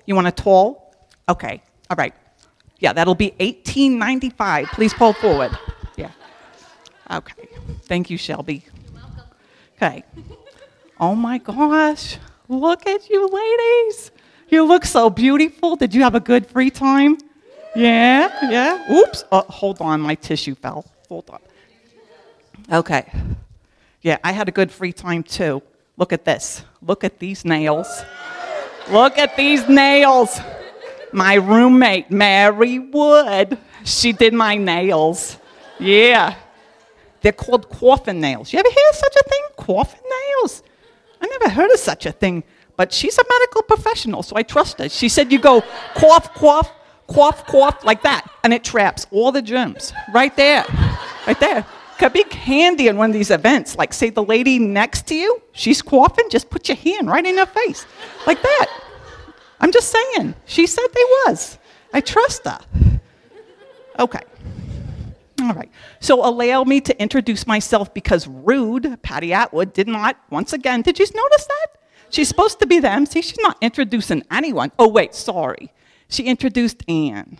You want a tall? Okay, all right. Yeah, that'll be $18.95. Please pull forward. Yeah. Okay. Thank you, Shelby. You're welcome. Okay. Oh my gosh. Look at you ladies. You look so beautiful. Did you have a good free time? Yeah. Oops. Oh, hold on. My tissue fell. Hold on. Okay. Yeah, I had a good free time too. Look at this. Look at these nails. Look at these nails. My roommate, Mary Wood, she did my nails. Yeah. They're called coffin nails. You ever hear of such a thing? Coffin nails? I never heard of such a thing. But she's a medical professional, so I trust her. She said you go cough, cough, cough, cough, like that, and it traps all the germs right there. Right there. Could be handy in one of these events. Like, say the lady next to you, she's coughing, just put your hand right in her face. Like that. I'm just saying. She said they was. I trust her. Okay. All right. So allow me to introduce myself because Rude, Patty Atwood, did not, once again, did you notice that? She's supposed to be the MC. She's not introducing anyone. Oh, wait, sorry. She introduced Ann.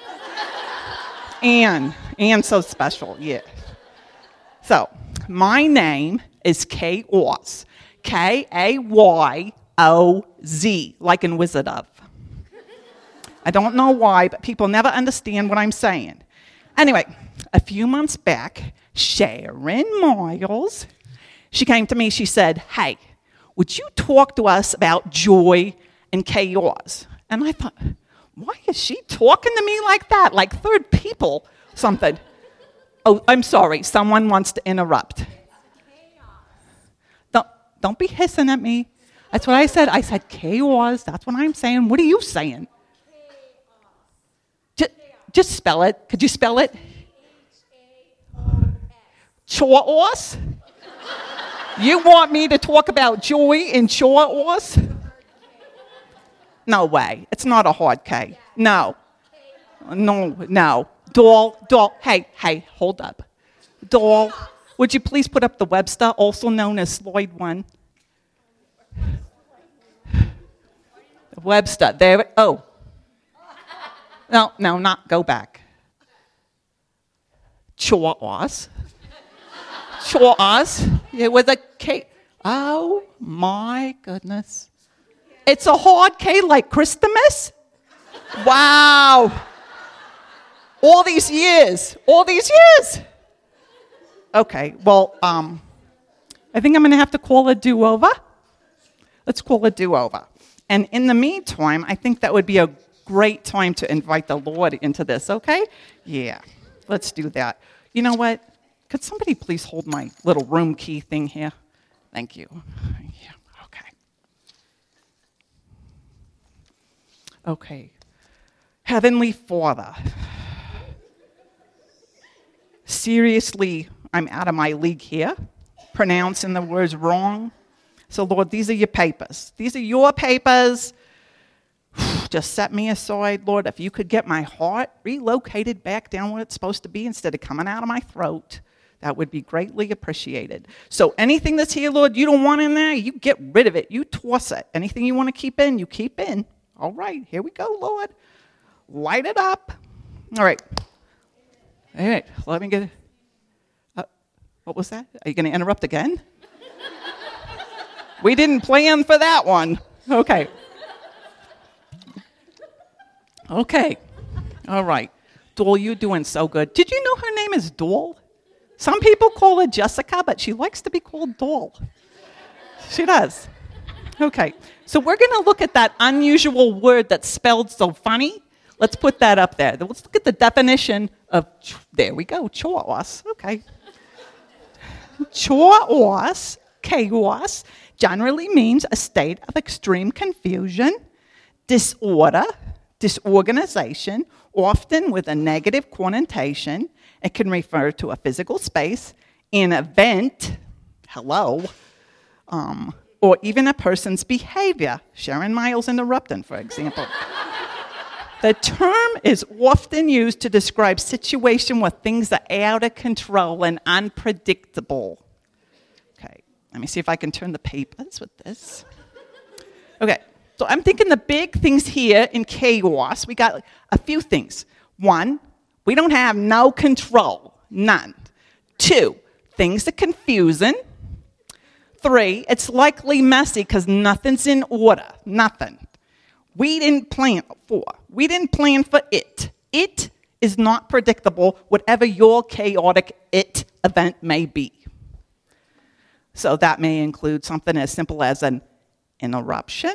Ann's so special, yeah. So, my name is Kay Oz. Kayyoz, like in Wizard of. I don't know why, but people never understand what I'm saying. Anyway, a few months back, Sharon Miles, she came to me, she said, hey, would you talk to us about joy and chaos? And I thought, why is she talking to me like that? Like third people, something. Oh, I'm sorry, someone wants to interrupt. Don't be hissing at me. That's what I said. I said chaos, that's what I'm saying. What are you saying? Just spell it. Could you spell it? Chaos? You want me to talk about joy in chaos? No way. It's not a hard K. No. Doll. Hey, hold up. Doll, would you please put up the Webster, also known as Sloyd 1? Webster. There. Oh. No, not. Go back. Chaos. It was a K. Oh, my goodness. It's a hard K like Christmas? Wow. All these years. Okay, well, I think I'm going to have to call a do-over. Let's call a do-over. And in the meantime, I think that would be a great time to invite the Lord into this, okay? Yeah, let's do that. You know what? Could somebody please hold my little room key thing here? Thank you. Yeah, okay. Heavenly Father, seriously, I'm out of my league here, pronouncing the words wrong. So, Lord, these are your papers. These are your papers. Just set me aside, Lord. If you could get my heart relocated back down where it's supposed to be instead of coming out of my throat, that would be greatly appreciated. So anything that's here, Lord, you don't want in there, you get rid of it. You toss it. Anything you want to keep in, you keep in. All right, here we go, Lord. Light it up. All right, let me get it. What was that? Are you going to interrupt again? We didn't plan for that one. Okay. All right. Doll, you're doing so good. Did you know her name is Doll? Some people call her Jessica, but she likes to be called Doll. She does. Okay. So we're going to look at that unusual word that's spelled so funny. Let's put that up there. Let's look at the definition of, there we go, chaos. Okay. Chaos, generally means a state of extreme confusion, disorder, disorganization, often with a negative connotation. It can refer to a physical space, an event, or even a person's behavior. Sharon Miles interrupting, for example. The term is often used to describe situations where things are out of control and unpredictable. Okay, let me see if I can turn the papers with this. Okay, So I'm thinking the big things here in chaos, we got a few things. One, we don't have no control, none. Two, things are confusing. Three, it's likely messy because nothing's in order, nothing. We didn't plan for it. It is not predictable, whatever your chaotic it event may be. So that may include something as simple as an interruption,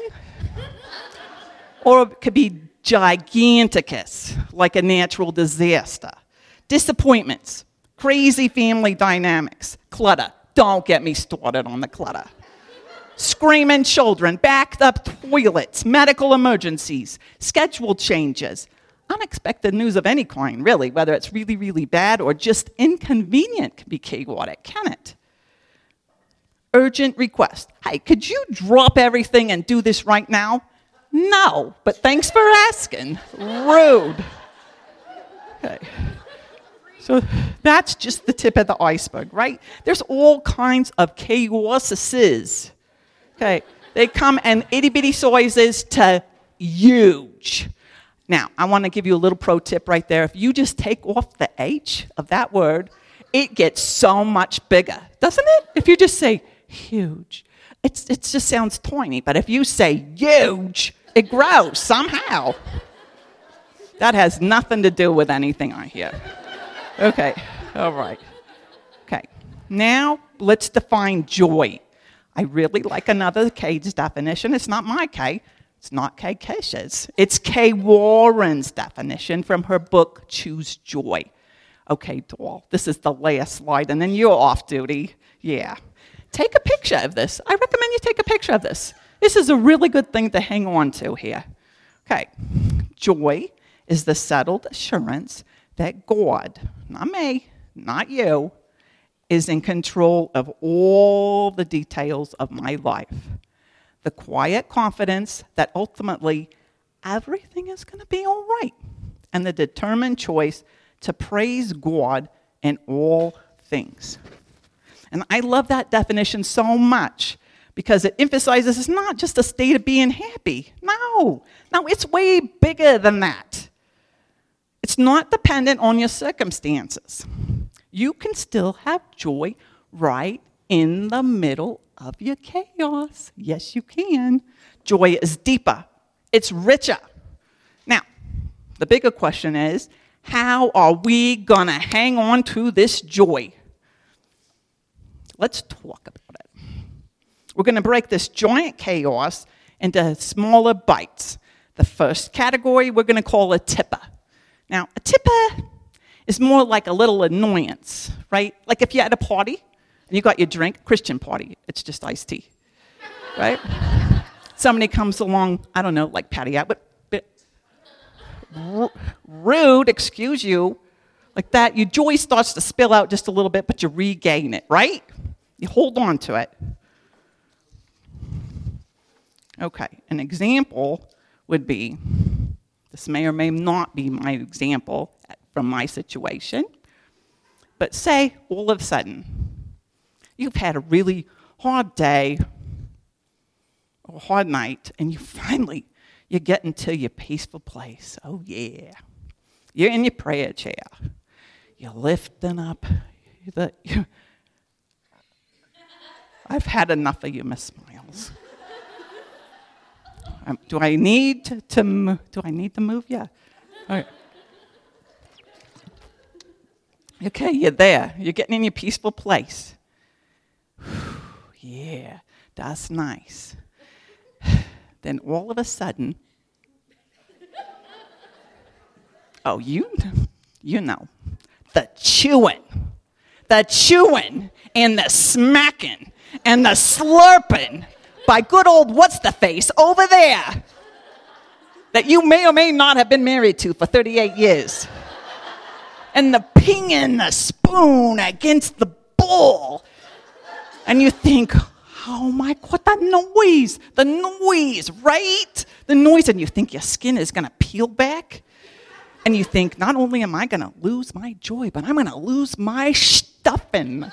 or it could be giganticus, like a natural disaster. Disappointments, crazy family dynamics, clutter. Don't get me started on the clutter. Screaming children, backed up toilets, medical emergencies, schedule changes, unexpected news of any kind, really, whether it's really, really bad or just inconvenient can be chaotic, can it? Urgent request. Hey, could you drop everything and do this right now? No, but thanks for asking. Rude. Okay. So that's just the tip of the iceberg, right? There's all kinds of chaoses. Okay. They come in itty-bitty sizes to huge. Now, I want to give you a little pro tip right there. If you just take off the H of that word, it gets so much bigger, doesn't it? If you just say huge, it just sounds tiny. But if you say huge, it grows somehow. That has nothing to do with anything I hear. Okay, all right. Okay, now let's define joy. I really like another K's definition. It's not my K. It's not Kay Kesh's. It's Kay Warren's definition from her book, Choose Joy. Okay, doll, this is the last slide, and then you're off duty. Yeah. Take a picture of this. I recommend you take a picture of this. This is a really good thing to hang on to here. Okay, joy is the settled assurance that God, not me, not you, is in control of all the details of my life. The quiet confidence that ultimately everything is going to be all right. And the determined choice to praise God in all things. And I love that definition so much because it emphasizes it's not just a state of being happy. No, it's way bigger than that. It's not dependent on your circumstances. You can still have joy right in the middle of your chaos. Yes, you can. Joy is deeper. It's richer. Now, the bigger question is, how are we going to hang on to this joy? Let's talk about it. We're going to break this giant chaos into smaller bites. The first category we're going to call a tipper. Now, a tipper is more like a little annoyance, right? Like if you're at a party and you got your drink, Christian party, it's just iced tea, right? Somebody comes along, I don't know, like Patty out, but rude, excuse you, like that. Your joy starts to spill out just a little bit, but you regain it, right? You hold on to it. Okay, an example would be, this may or may not be my example from my situation, but say all of a sudden, you've had a really hard day or hard night, and you get into your peaceful place. Oh, yeah. You're in your prayer chair. You're lifting up. I've had enough of you, Miss Smiles. Do I need to move? Yeah. All right. Okay, you're there. You're getting in your peaceful place. Yeah, that's nice. Then all of a sudden, oh, you know, the chewing and the smacking and the slurping by good old what's-the-face over there that you may or may not have been married to for 38 years. And the pinging the spoon against the bowl. And you think, oh my God, the noise, right? The noise, and you think your skin is going to peel back. And you think, not only am I going to lose my joy, but I'm going to lose my stuffing.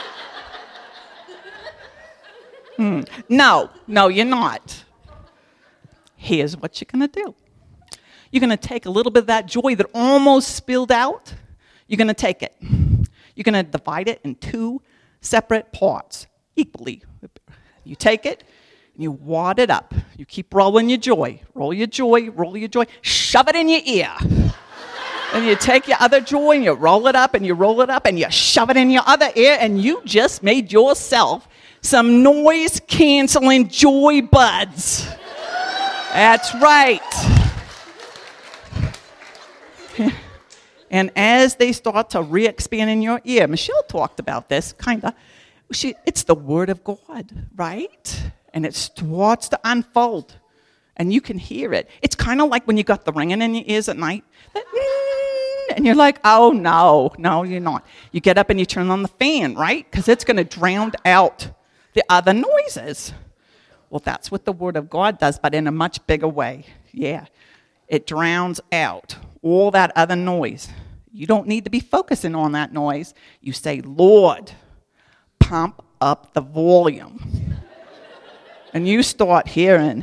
No, you're not. Here's what you're going to do. You're going to take a little bit of that joy that almost spilled out. You're going to take it. You're going to divide it in two separate parts equally. You take it, and you wad it up. You keep rolling your joy. Roll your joy, roll your joy. Shove it in your ear. And you take your other joy, and you roll it up, and you roll it up, and you shove it in your other ear, and you just made yourself some noise-canceling joy buds. That's right. And as they start to re-expand in your ear, Michelle talked about this, kind of. It's the Word of God, right? And it starts to unfold, and you can hear it. It's kind of like when you got the ringing in your ears at night, and you're like, oh, no, you're not. You get up and you turn on the fan, right? Because it's going to drown out the other noises. Well, that's what the Word of God does, but in a much bigger way. Yeah, it drowns out all that other noise. You don't need to be focusing on that noise. You say, Lord, pump up the volume. And you start hearing.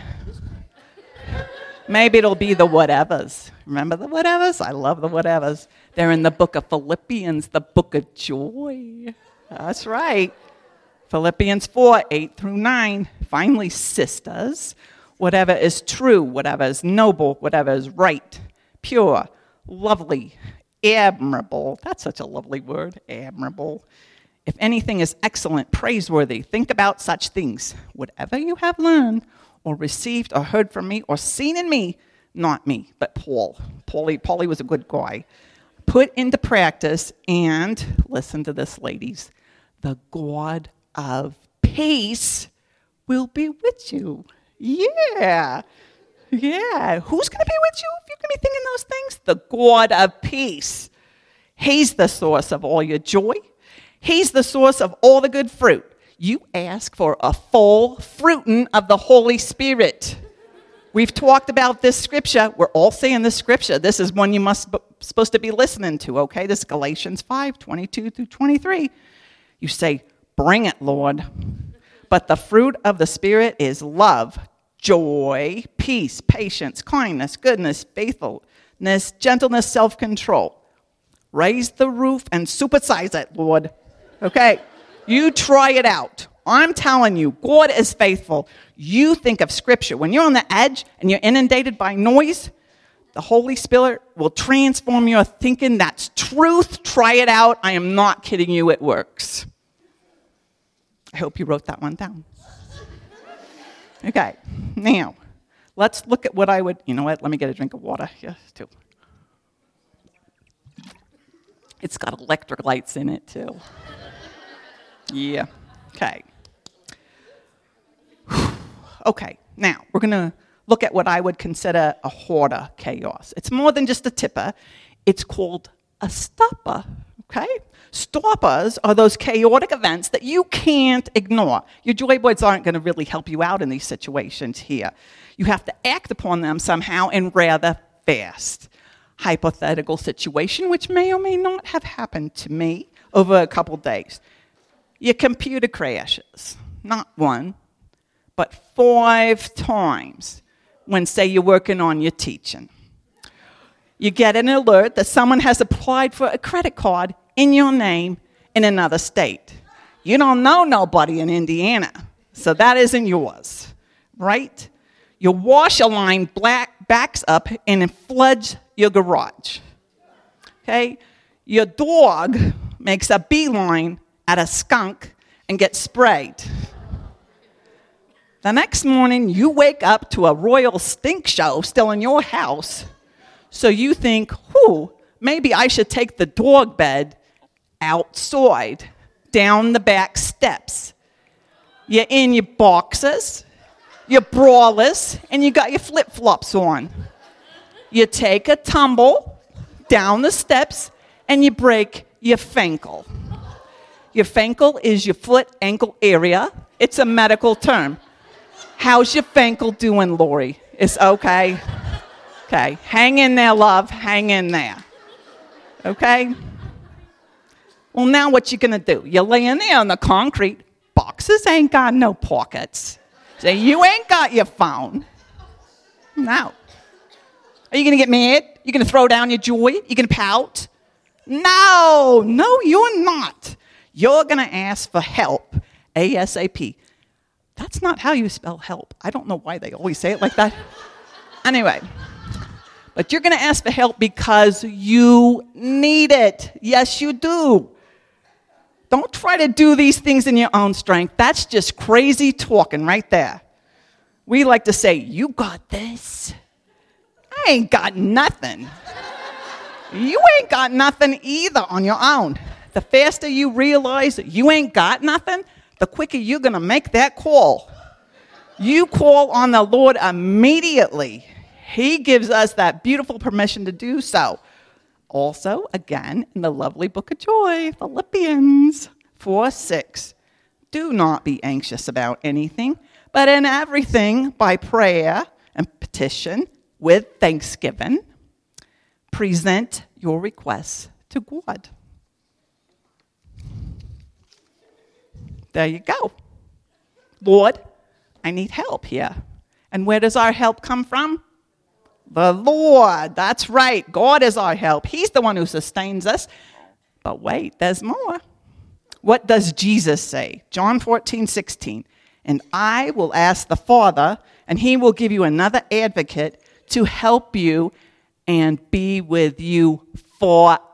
Maybe it'll be the whatevers. Remember the whatevers? I love the whatevers. They're in the book of Philippians, the book of joy. That's right. Philippians 4, 8 through 9. Finally, sisters, whatever is true, whatever is noble, whatever is right, pure, lovely, admirable. That's such a lovely word, admirable. If anything is excellent, praiseworthy, think about such things. Whatever you have learned or received or heard from me or seen in me, not me, but Paul. Paulie was a good guy. Put into practice, and listen to this, ladies. The God of peace will be with you. Yeah. Who's going to be with you if you're going to be thinking those things? The God of peace. He's the source of all your joy. He's the source of all the good fruit. You ask for a full fruiting of the Holy Spirit. We've talked about this scripture. We're all saying this scripture. This is one you supposed to be listening to, okay? This is Galatians 5, 22 through 23. You say, bring it, Lord. But the fruit of the Spirit is love, joy, peace, patience, kindness, goodness, faithfulness, gentleness, self-control. Raise the roof and supersize it, Lord. Okay, you try it out. I'm telling you, God is faithful. You think of Scripture. When you're on the edge and you're inundated by noise, the Holy Spirit will transform your thinking. That's truth. Try it out. I am not kidding you. It works. I hope you wrote that one down. Okay, now, let's look at what I would, you know what, let me get a drink of water here, too. It's got electric lights in it, too. Yeah, okay. Okay, now, we're going to look at what I would consider a hoarder chaos. It's more than just a tipper. It's called a stopper, okay? Stoppers are those chaotic events that you can't ignore. Your joy boards aren't going to really help you out in these situations here. You have to act upon them somehow and rather fast. Hypothetical situation, which may or may not have happened to me over a couple days. Your computer crashes, not one, but 5 times when, say, you're working on your teaching. You get an alert that someone has applied for a credit card in your name in another state. You don't know nobody in Indiana, so that isn't yours, right? Your washer line backs up and it floods your garage, okay? Your dog makes a beeline at a skunk and gets sprayed. The next morning, you wake up to a royal stink show still in your house, so you think, maybe I should take the dog bed outside, down the back steps. You're in your boxers, your braless, and you got your flip-flops on. You take a tumble down the steps, and you break your fankle. Your fankle is your foot ankle area. It's a medical term. How's your fankle doing, Lori? It's okay. Okay, hang in there, love. Hang in there. Okay? Well, now what you going to do? You're laying there on the concrete. Boxes ain't got no pockets. So you ain't got your phone. No. Are you going to get mad? You're going to throw down your joy? You're going to pout? No, you're not. You're going to ask for help, ASAP. That's not how you spell help. I don't know why they always say it like that. Anyway, but you're going to ask for help because you need it. Yes, you do. Don't try to do these things in your own strength. That's just crazy talking right there. We like to say, you got this. I ain't got nothing. You ain't got nothing either on your own. The faster you realize that you ain't got nothing, the quicker you're going to make that call. You call on the Lord immediately. He gives us that beautiful permission to do so. Also, again, in the lovely book of joy, Philippians 4:6. Do not be anxious about anything, but in everything, by prayer and petition, with thanksgiving, present your requests to God. There you go. Lord, I need help here. And where does our help come from? The Lord. That's right. God is our help. He's the one who sustains us. But wait, there's more. What does Jesus say? John 14:16. And I will ask the Father, and he will give you another advocate to help you and be with you forever.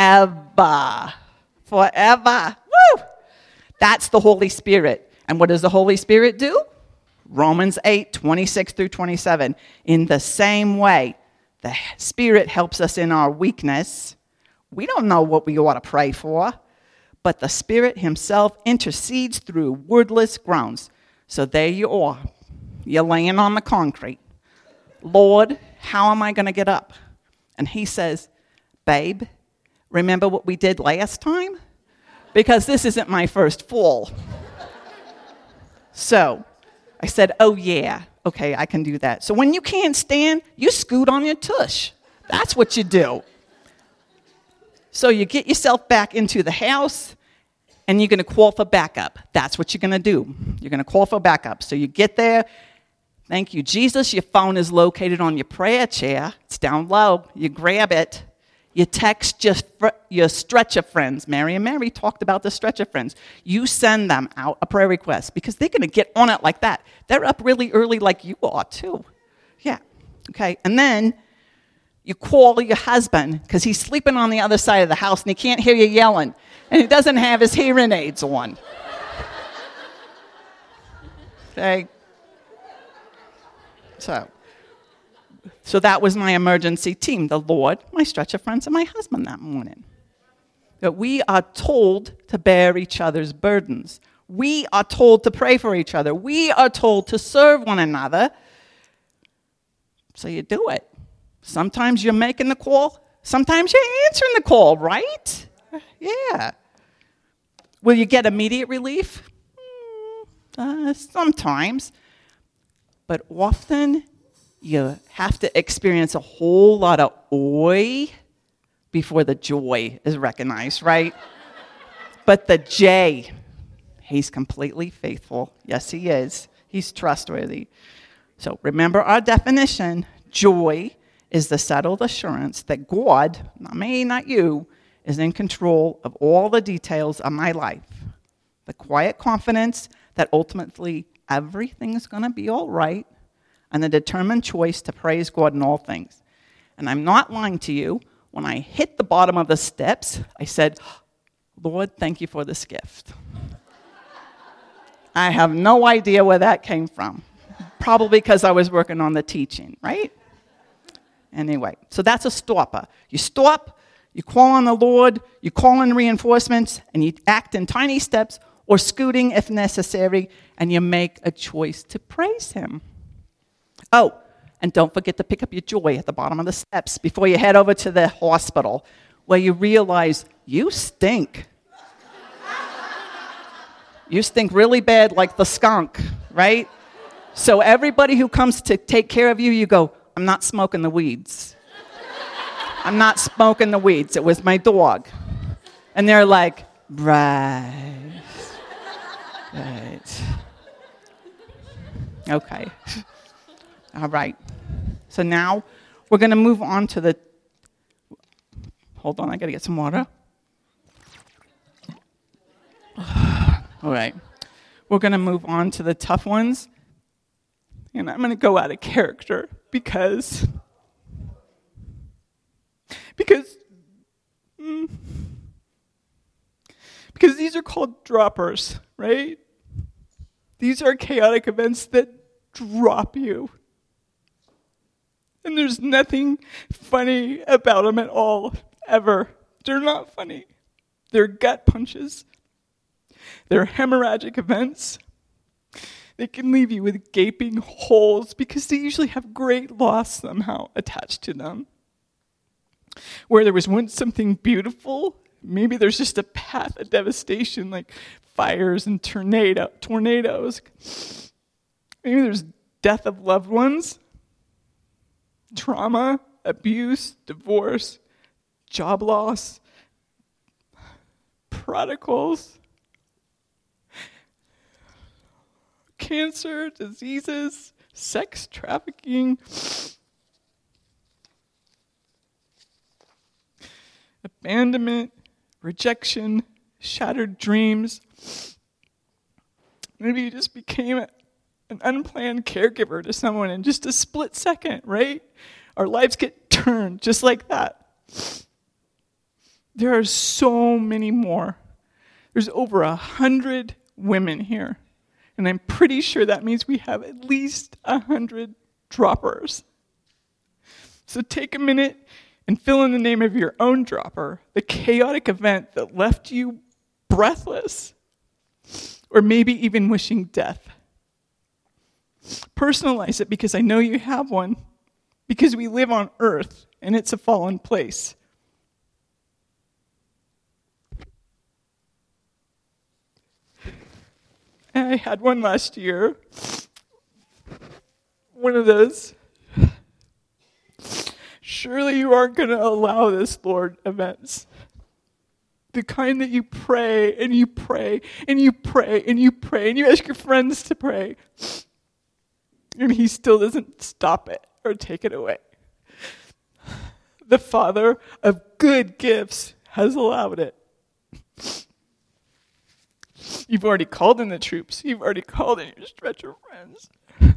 Forever. Woo! That's the Holy Spirit. And what does the Holy Spirit do? Romans 8:26-27. In the same way, the Spirit helps us in our weakness. We don't know what we ought to pray for, but the Spirit himself intercedes through wordless groans. So there you are. You're laying on the concrete. Lord, how am I going to get up? And he says, babe, remember what we did last time? Because this isn't my first fall. So I said, oh, yeah, okay, I can do that. So when you can't stand, you scoot on your tush. That's what you do. So you get yourself back into the house, and you're going to call for backup. That's what you're going to do. You're going to call for backup. So you get there. Thank you, Jesus. Your phone is located on your prayer chair. It's down low. You grab it. You text your stretcher friends. Mary and Mary talked about the stretcher friends. You send them out a prayer request because they're going to get on it like that. They're up really early like you are too. Yeah, okay. And then you call your husband because he's sleeping on the other side of the house and he can't hear you yelling. And he doesn't have his hearing aids on. Okay? So that was my emergency team, the Lord, my stretcher friends, and my husband that morning. That we are told to bear each other's burdens. We are told to pray for each other. We are told to serve one another. So you do it. Sometimes you're making the call. Sometimes you're answering the call, right? Yeah. Will you get immediate relief? Sometimes. But often you have to experience a whole lot of oi before the joy is recognized, right? But the J, he's completely faithful. Yes, he is. He's trustworthy. So remember our definition. Joy is the settled assurance that God, not me, not you, is in control of all the details of my life. The quiet confidence that ultimately everything is going to be all right, and the determined choice to praise God in all things. And I'm not lying to you. When I hit the bottom of the steps, I said, Lord, thank you for this gift. I have no idea where that came from. Probably because I was working on the teaching, right? Anyway, so that's a stopper. You stop, you call on the Lord, you call in reinforcements, and you act in tiny steps or scooting if necessary, and you make a choice to praise him. Oh, and don't forget to pick up your joy at the bottom of the steps before you head over to the hospital where you realize you stink. You stink really bad like the skunk, right? So everybody who comes to take care of you, you go, I'm not smoking the weeds. I'm not smoking the weeds. It was my dog. And they're like, right. Okay. All right. So now we're going to move on to the... Hold on, I got to get some water. All right. We're going to move on to the tough ones. And I'm going to go out of character because these are called droppers, right? These are chaotic events that drop you. And there's nothing funny about them at all, ever. They're not funny. They're gut punches. They're hemorrhagic events. They can leave you with gaping holes because they usually have great loss somehow attached to them. Where there was once something beautiful, maybe there's just a path of devastation like fires and tornadoes. Maybe there's death of loved ones, trauma, abuse, divorce, job loss, prodigals, cancer, diseases, sex trafficking, abandonment, rejection, shattered dreams. Maybe you just became an unplanned caregiver to someone in just a split second, right? Our lives get turned just like that. There are so many more. There's over 100 women here. And I'm pretty sure that means we have at least 100 droppers. So take a minute and fill in the name of your own dropper, the chaotic event that left you breathless, or maybe even wishing death. Personalize it because I know you have one, because we live on earth and it's a fallen place. I had one last year, one of those. Surely you aren't going to allow this, Lord, events. The kind that you pray and you pray and you pray and you pray and you ask your friends to pray. And he still doesn't stop it or take it away. The Father of good gifts has allowed it. You've already called in the troops. You've already called in your stretcher friends.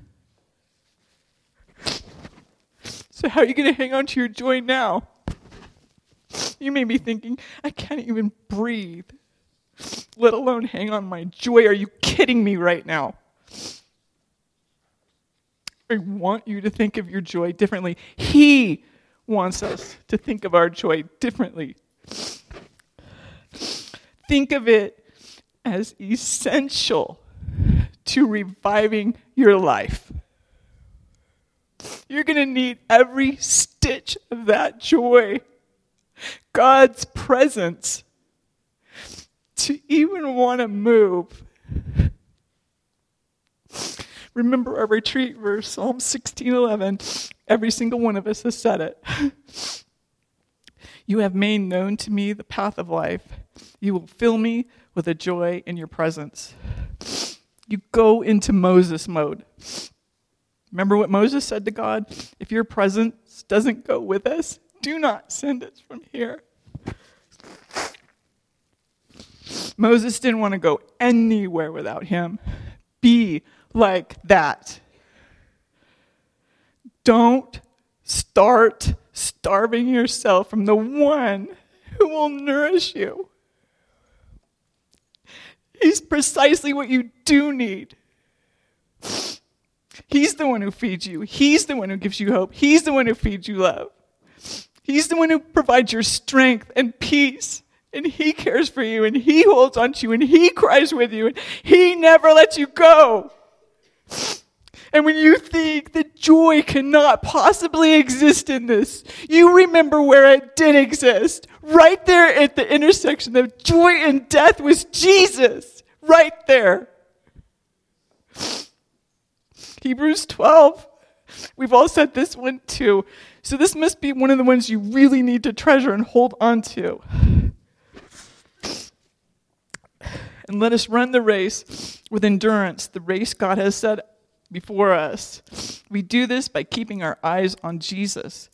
So how are you going to hang on to your joy now? You may be thinking, I can't even breathe, let alone hang on my joy. Are you kidding me right now? I want you to think of your joy differently. He wants us to think of our joy differently. Think of it as essential to reviving your life. You're going to need every stitch of that joy, God's presence, to even want to move. Remember our retreat verse, Psalm 16:11. Every single one of us has said it. You have made known to me the path of life. You will fill me with a joy in your presence. You go into Moses mode. Remember what Moses said to God? If your presence doesn't go with us, do not send us from here. Moses didn't want to go anywhere without him. Be like that. Don't start starving yourself from the one who will nourish you. He's precisely what you do need. He's the one who feeds you. He's the one who gives you hope. He's the one who feeds you love. He's the one who provides your strength and peace. And he cares for you, and he holds on to you, and he cries with you, and he never lets you go. And when you think that joy cannot possibly exist in this, you remember where it did exist. Right there at the intersection of joy and death was Jesus. Right there. Hebrews 12. We've all said this one too. So this must be one of the ones you really need to treasure and hold on to. And let us run the race with endurance, the race God has set before us. We do this by keeping our eyes on Jesus,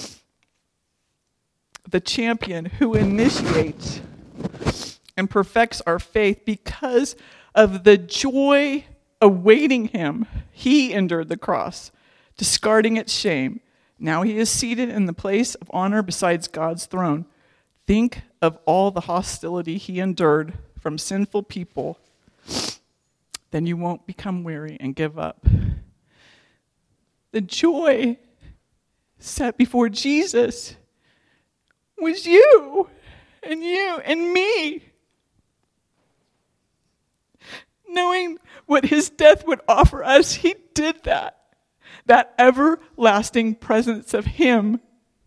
the champion who initiates and perfects our faith. Because of the joy awaiting him, he endured the cross, discarding its shame. Now he is seated in the place of honor beside God's throne. Think of all the hostility he endured from sinful people. Then you won't become weary and give up. The joy set before Jesus was you and me. Knowing what his death would offer us, he did that. That everlasting presence of him.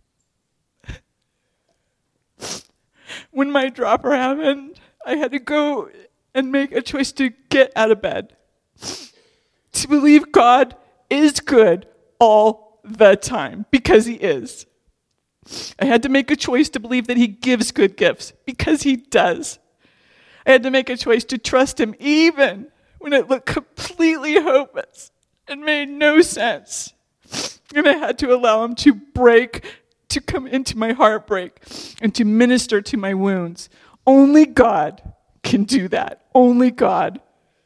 When my dropper happened, I had to go and make a choice to get out of bed. To believe God is good all the time, because he is. I had to make a choice to believe that he gives good gifts, because he does. I had to make a choice to trust him even when it looked completely hopeless and made no sense. And I had to allow him to come into my heartbreak and to minister to my wounds. Only God can do that. Only God.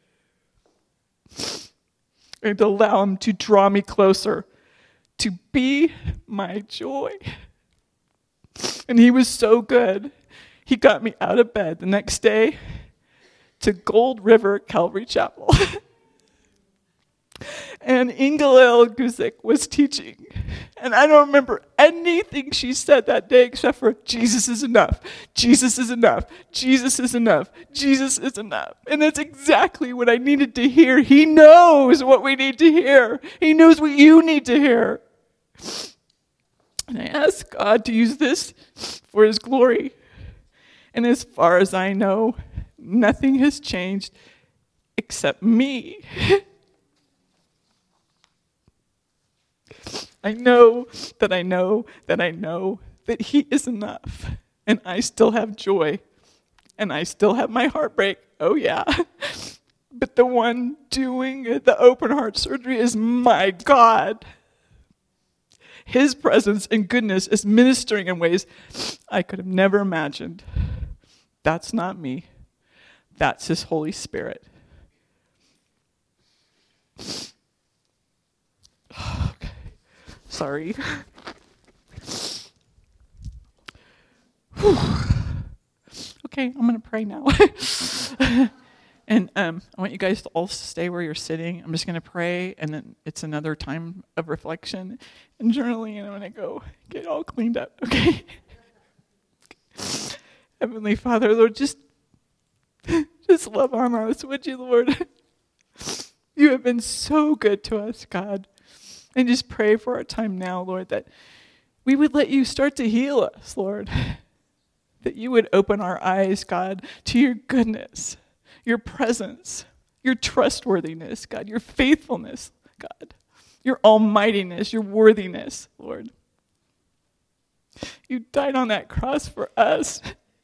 And to allow him to draw me closer, to be my joy. And he was so good. He got me out of bed the next day to Gold River Calvary Chapel. And Inga Guzik was teaching. And I don't remember anything she said that day except for, Jesus is enough. Jesus is enough. Jesus is enough. Jesus is enough. And that's exactly what I needed to hear. He knows what we need to hear. He knows what you need to hear. And I asked God to use this for his glory. And as far as I know, nothing has changed except me. I know that I know that I know that he is enough. And I still have joy. And I still have my heartbreak. Oh, yeah. But the one doing the open heart surgery is my God. His presence and goodness is ministering in ways I could have never imagined. That's not me. That's his Holy Spirit. Okay. Sorry. Okay, I'm going to pray now. And I want you guys to all stay where you're sitting. I'm just going to pray, and then it's another time of reflection and journaling, and I'm going to go get all cleaned up, okay? Heavenly Father, Lord, just love on us, would you, Lord? You have been so good to us, God. And just pray for our time now, Lord, that we would let you start to heal us, Lord. That you would open our eyes, God, to your goodness, your presence, your trustworthiness, God, your faithfulness, God, your almightiness, your worthiness, Lord. You died on that cross for us.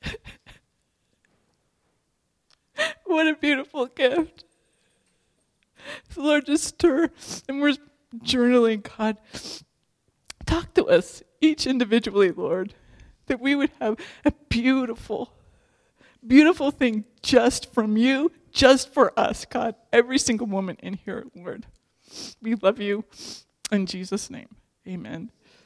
What a beautiful gift. So Lord, just stir, and we're journaling, God. Talk to us, each individually, Lord, that we would have a beautiful, beautiful thing just from you, just for us, God. Every single woman in here, Lord. We love you. In Jesus' name, amen.